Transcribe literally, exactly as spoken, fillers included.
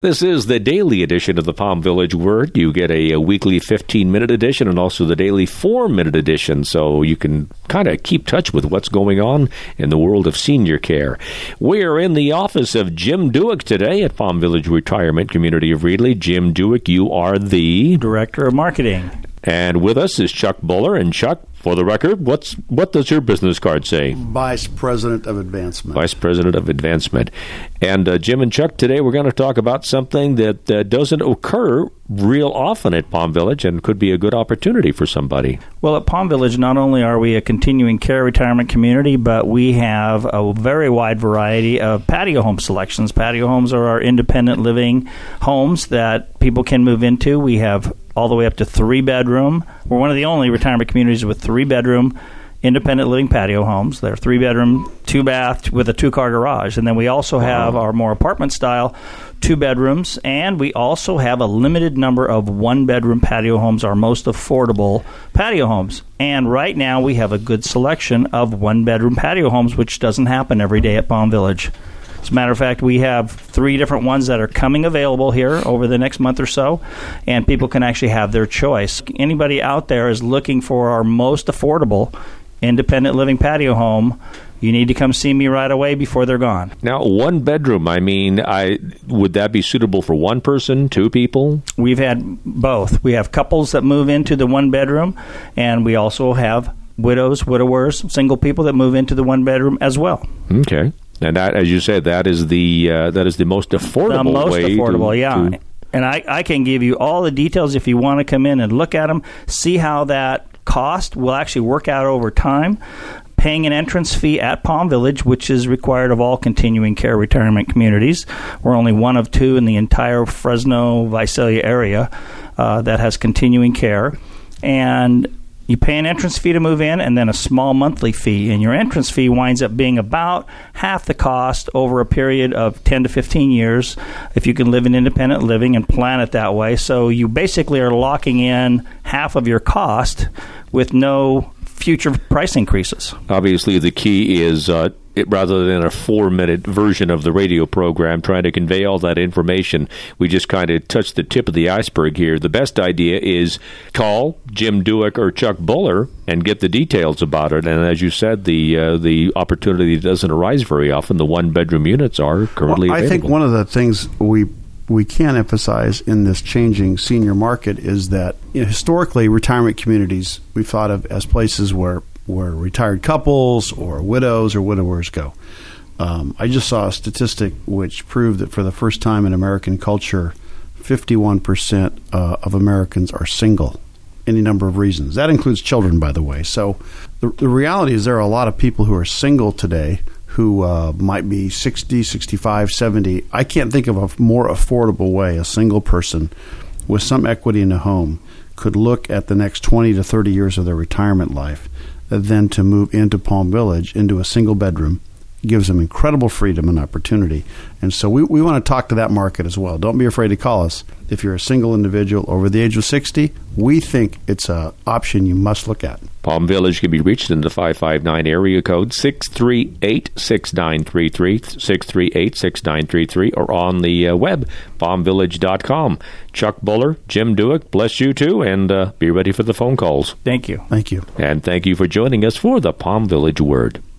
This is the daily edition of the Palm Village Word. You get a, a weekly fifteen-minute edition and also the daily four-minute edition, so you can kind of keep touch with what's going on in the world of senior care. We're in the office of Jim Duick today at Palm Village Retirement Community of Reedley. Jim Duick, you are the Director of Marketing. And with us is Chuck Buller. And Chuck, for the record, what's what does your business card say? Vice President of Advancement. Vice President of Advancement. And uh, Jim and Chuck, today we're going to talk about something that uh, doesn't occur real often at Palm Village and could be a good opportunity for somebody. Well, at Palm Village, not only are we a continuing care retirement community, but we have a very wide variety of patio home selections. Patio homes are our independent living homes that people can move into. We have all the way up to three-bedroom. We're one of the only retirement communities with three-bedroom independent living patio homes. They're three-bedroom, two-bath with a two-car garage. And then we also have our more apartment-style two-bedrooms, and we also have a limited number of one-bedroom patio homes, our most affordable patio homes. And right now we have a good selection of one-bedroom patio homes, which doesn't happen every day at Palm Village. As a matter of fact, we have three different ones that are coming available here over the next month or so, and people can actually have their choice. Anybody out there is looking for our most affordable independent living patio home, you need to come see me right away before they're gone. Now, one bedroom, I mean, I would that be suitable for one person, two people? We've had both. We have couples that move into the one bedroom, and we also have widows, widowers, single people that move into the one bedroom as well. Okay. And that, as you said, that is the uh, that is the most affordable the most way affordable, to, yeah. To... And I, I can give you all the details if you want to come in and look at them, see how that cost will actually work out over time. Paying an entrance fee at Palm Village, which is required of all continuing care retirement communities. We're only one of two in the entire Fresno, Visalia area uh, that has continuing care. And you pay an entrance fee to move in and then a small monthly fee. And your entrance fee winds up being about half the cost over a period of ten to fifteen years if you can live in independent living and plan it that way. So you basically are locking in half of your cost with no future price increases. Obviously, the key is uh, it, rather than a four-minute version of the radio program trying to convey all that information, we just kind of touched the tip of the iceberg here. The best idea is call Jim Duick or Chuck Buller and get the details about it. And as you said, the uh, the opportunity doesn't arise very often. The one-bedroom units are currently well, I available. think one of the things we we can emphasize in this changing senior market is that, you know, historically retirement communities we've thought of as places where where retired couples or widows or widowers go. Um, I just saw a statistic which proved that for the first time in American culture, fifty-one percent uh, of Americans are single. Any number of reasons. That includes children, by the way. So the, the reality is there are a lot of people who are single today who uh, might be sixty, sixty-five, seventy. I can't think of a more affordable way a single person with some equity in a home could look at the next twenty to thirty years of their retirement life than to move into Palm Village, into a single bedroom. Gives them incredible freedom and opportunity. And so we, we want to talk to that market as well. Don't be afraid to call us. If you're a single individual over the age of sixty, we think it's an option you must look at. Palm Village can be reached in the five five nine area code, six three eight, six nine three three, six three eight, six nine three three, or on the uh, web, palm village dot com. Chuck Buller, Jim Duick, bless you too, and uh, be ready for the phone calls. Thank you. Thank you. And thank you for joining us for the Palm Village Word.